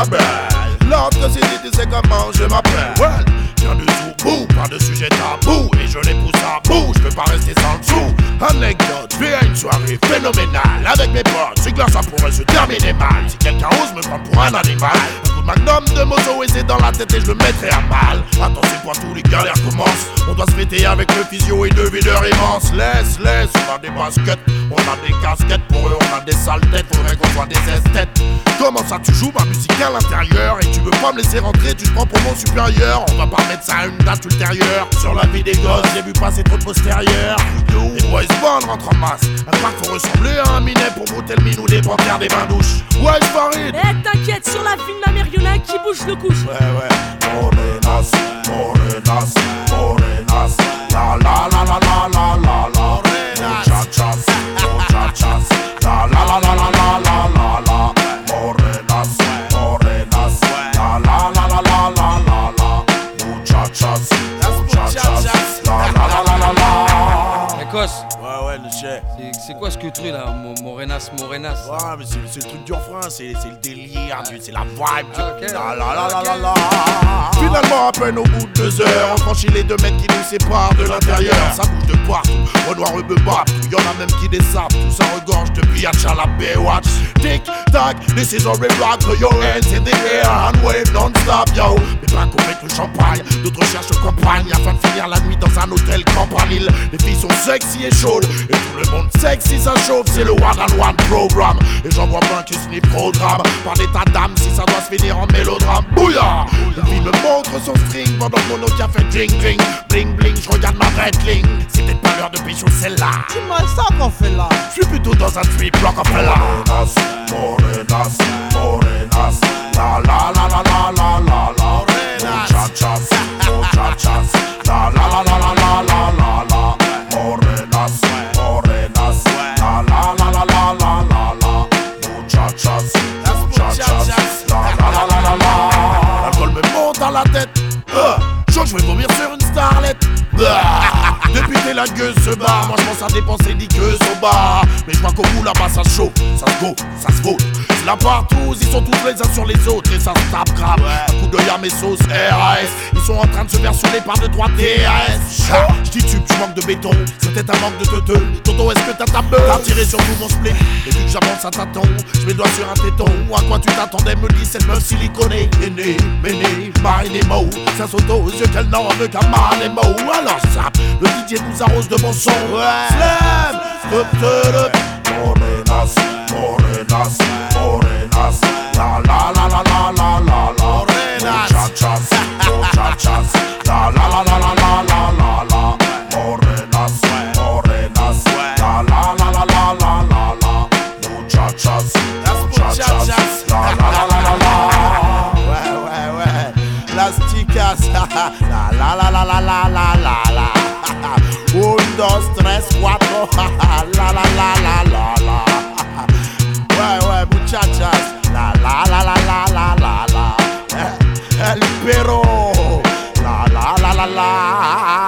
ma belle. L'autre city, tu sais comment je m'appelle. Well, viens du tout bout, pas de sujet tabou. Et je les pousse à bout, je peux pas rester sans le sou. Anecdote, je vais à une soirée phénoménale. Avec mes potes, c'est que là ça pourrait se terminer mal. Si quelqu'un ose me prendre pour un animal, un coup de magnum de moto et c'est dans la tête et je le mettrai à mal. Attends, c'est quoi, tous les galères commencent. On doit se fêter avec le physio et deux videurs immenses. Laisse, on a des baskets, on a des casquettes. Pour eux on a des sales têtes, faudrait qu'on soit des esthètes. Comment ça tu joues ma musique à l'intérieur et tu veux pas me laisser rentrer, tu te prends pour mon supérieur. On va pas mettre ça à une date ultérieure. Sur la vie des gosses, j'ai vu passer trop de postérieurs. Les boys band rentrent en masse. Un parc faut ressembler à un minet pour brouter le minou des panthères des bains douches. Ouais, Farid. Eh t'inquiète, sur la ville la mérionnette qui bouge le couche. Ouais, morenas, morenas, morenas. La la la la la la la la. Muchachas, muchachas. La la la la la la la la la. Morenas, morenas. La la la la la la la la. Muchachas, muchachas. La la la la la la. Écosse. Ouais, le chef. C'est quoi ce que truc là, Morenas? Ouais, mais c'est le truc du refrain, c'est le délire, c'est la vibe. Okay. La la la la la la. Finalement, à peine au bout de 2 heures, on franchit les 2 mètres qui nous séparent de l'intérieur. Ça bouge de partout, Renoir eux me bat. Y'en a même qui dessapent, tout ça regorge de biatch à la Baywatch. Tic tac, this is how we rock. Throw your hands in the air and wave non-stop, yo. Mais pas qu'on mette le champagne, d'autres cherchent compagne afin de finir la nuit dans un hôtel campanile. Les filles sont sexy et chaudes, et tout le monde sexy ça chauffe. C'est le one-on-one programme, et j'en vois plein qui se n'y programme par l'état d'âme si ça doit se finir en mélodrame. Bouillard, le fille me montre son string pendant que mon autre a fait ding ding. Bling bling, je regarde ma Breitling. C'est peut-être pas l'heure de pécho celle-là. C'est mal ça qu'on fait là. Je suis plutôt dans un trip block en fait là. Morenas, morenas. La la la la la la la la. Muchachas, muchachas. La la la la la la la la la. Morenas, morenas. La la la la la la la la. Muchachas, muchachas. La la la la la la. L'alcool me monte à la tête. Je crois que je vais vomir sur une starlette. Depuis que la gueule se bat, moi je pense à dépenser ligueuse au bar. Mais je vois qu'au bout là-bas ça se chauffe, ça se go, ça se vaut. C'est là partout, ils sont tous les uns sur les autres et ça se tape grave. Un coup d'œil à mes sauces RAS, ils sont en train de se faire sur les par de 3 TAS. J'dis tu manques de béton, c'est peut-être un manque de teuteux. Tonton, est-ce que t'as ta peur? T'as tiré sur tout mon split, et vu que j'avance à tâtons, je mets le doigt sur un téton. À quoi tu t'attendais, me dit cette meuf siliconée. Méné, méné, marine et mots, ça saute aux yeux qu'elle n'en veut qu'à marre les mots. Alors ça, le DJ nous arrose de bon son. Slam, morenas, morenas, morenas. La la la la la la la la. Muchachas, muchachas. La la la la la la la la la. Morenas, morenas. La la la la la la la la. Muchachas, muchachas. La la la la la la. Ouais. Las chicas. La la la la la la la la la. 1, 2, 3, 4. La la la la la la. Ouais, muchachas. La la la la la la la la. El perro. La la la la la.